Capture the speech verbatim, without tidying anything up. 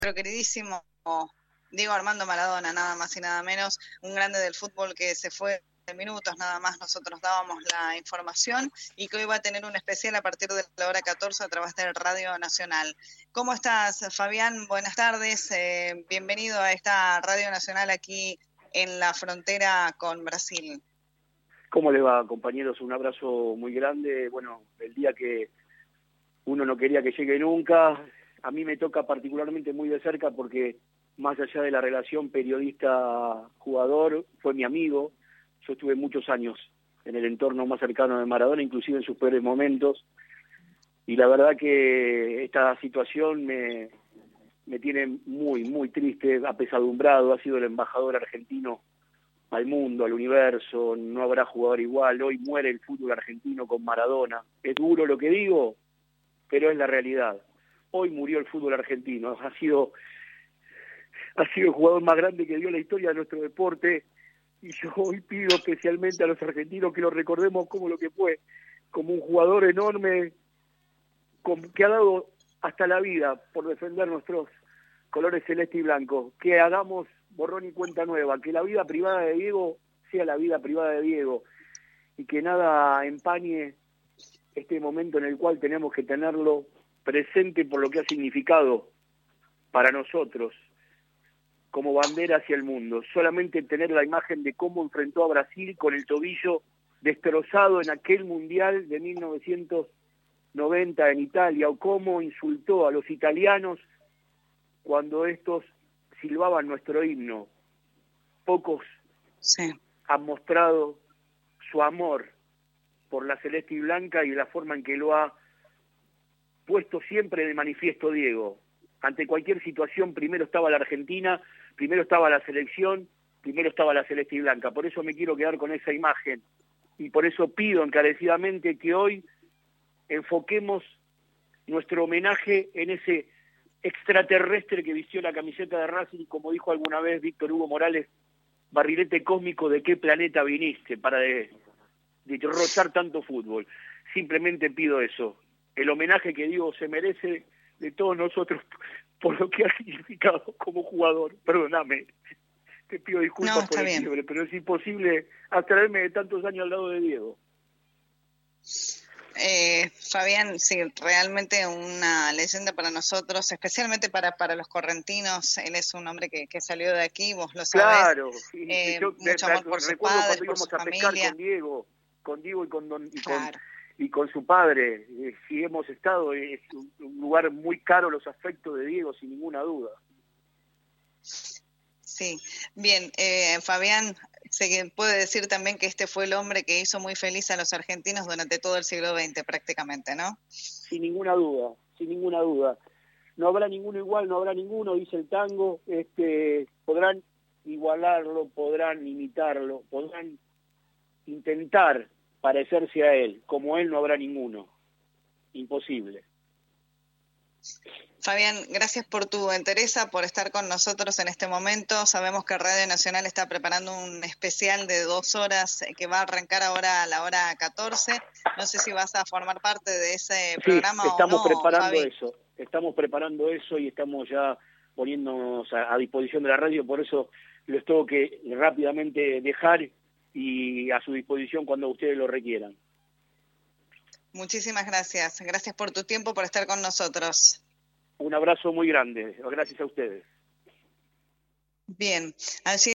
Nuestro queridísimo Diego Armando Maradona, nada más y nada menos, un grande del fútbol que se fue de minutos nada más, nosotros dábamos la información y que hoy va a tener un especial a partir de la hora catorce a través de Radio Nacional. ¿Cómo estás, Fabián? Buenas tardes, eh, bienvenido a esta Radio Nacional aquí en la frontera con Brasil. ¿Cómo le va, compañeros? Un abrazo muy grande. Bueno, el día que uno no quería que llegue nunca, a mí me toca particularmente muy de cerca porque más allá de la relación periodista-jugador, fue mi amigo. Yo estuve muchos años en el entorno más cercano de Maradona, inclusive en sus peores momentos, y la verdad que esta situación me, me tiene muy, muy triste, apesadumbrado. Ha sido el embajador argentino al mundo, al universo, no habrá jugador igual. Hoy muere el fútbol argentino con Maradona. Es duro lo que digo, pero es la realidad. Hoy murió el fútbol argentino. Ha sido, ha sido el jugador más grande que dio la historia de nuestro deporte, y yo hoy pido especialmente a los argentinos que lo recordemos como lo que fue, como un jugador enorme, que ha dado hasta la vida por defender nuestros colores celeste y blanco. Que hagamos borrón y cuenta nueva, que la vida privada de Diego sea la vida privada de Diego, y que nada empañe este momento en el cual tenemos que tenerlo presente por lo que ha significado para nosotros como bandera hacia el mundo. Solamente tener la imagen de cómo enfrentó a Brasil con el tobillo destrozado en aquel Mundial de mil novecientos noventa en Italia, o cómo insultó a los italianos cuando estos silbaban nuestro himno. Pocos sí. han mostrado su amor por la celeste y blanca y la forma en que lo ha puesto siempre de manifiesto Diego. Ante cualquier situación, primero estaba la Argentina, primero estaba la selección, primero estaba la celeste y blanca. Por eso me quiero quedar con esa imagen, y por eso pido encarecidamente que hoy enfoquemos nuestro homenaje en ese extraterrestre que vistió la camiseta de Racing, como dijo alguna vez Víctor Hugo Morales: barrilete cósmico, ¿de qué planeta viniste para de, de derrochar tanto fútbol? Simplemente pido eso, el homenaje que Diego se merece de todos nosotros por lo que ha significado como jugador. Perdóname, te pido disculpas No, por el bien. fiebre, pero es imposible abstraerme de tantos años al lado de Diego. Eh, Fabián, sí, realmente una leyenda para nosotros, especialmente para, para los correntinos. Él es un hombre que, que salió de aquí, vos lo sabés. Claro, y, eh, yo mucho amor por sus recuerdo padres, cuando por su íbamos a pescar familia. con Diego, con Diego y con don, y con Claro. y con su padre. Eh, si hemos estado, es un, un lugar muy caro los afectos de Diego, sin ninguna duda. Sí, bien, eh, Fabián, se puede decir también que este fue el hombre que hizo muy feliz a los argentinos durante todo el siglo veinte prácticamente, ¿no? Sin ninguna duda, sin ninguna duda. No habrá ninguno igual, no habrá ninguno, dice el tango. Este, podrán igualarlo, podrán imitarlo, podrán intentar parecerse a él. Como él no habrá ninguno. Imposible. Fabián, gracias por tu entereza, por estar con nosotros en este momento. Sabemos que Radio Nacional está preparando un especial de dos horas que va a arrancar ahora a la hora catorce. No sé si vas a formar parte de ese programa sí, estamos o no, preparando Fabi. eso. Estamos preparando eso y estamos ya poniéndonos a, a disposición de la radio. Por eso les tengo que rápidamente dejar y a su disposición cuando ustedes lo requieran. Muchísimas gracias. Gracias por tu tiempo, por estar con nosotros. Un abrazo muy grande. Gracias a ustedes. Bien, allí